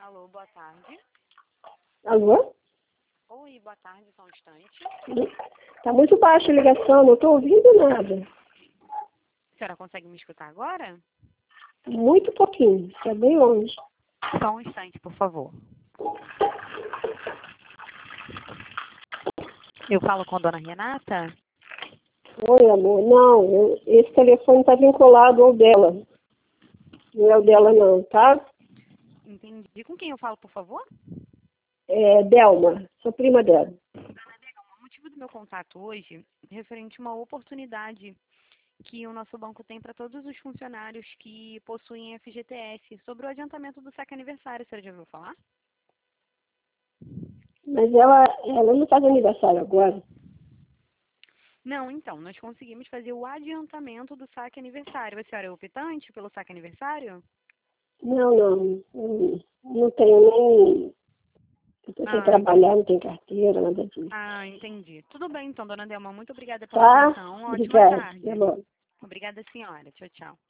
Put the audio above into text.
Alô, boa tarde. Alô? Oi, boa tarde, só um instante. Tá muito baixa a ligação, não estou ouvindo nada. A senhora consegue me escutar agora? Muito pouquinho, está bem longe. Só um instante, por favor. Eu falo com a dona Renata? Oi, amor. Não, esse telefone está vinculado ao dela. Não é o dela não, tá? Entendi. Com quem eu falo, por favor? É Delma, sou prima dela. O motivo do meu contato hoje é referente a uma oportunidade que o nosso banco tem para todos os funcionários que possuem FGTS sobre o adiantamento do saque aniversário. Você já ouviu falar? Mas ela não faz aniversário agora. Não, então, nós conseguimos fazer o adiantamento do saque aniversário. A senhora é optante pelo saque aniversário? Não tenho nem... Estou sem trabalhar, não tenho carteira, nada disso. Entendi. Tudo bem, então, dona Delma. Muito obrigada pela Tá? atenção. Ótima Obrigada. tarde. Até logo. Obrigada, senhora. Tchau, tchau.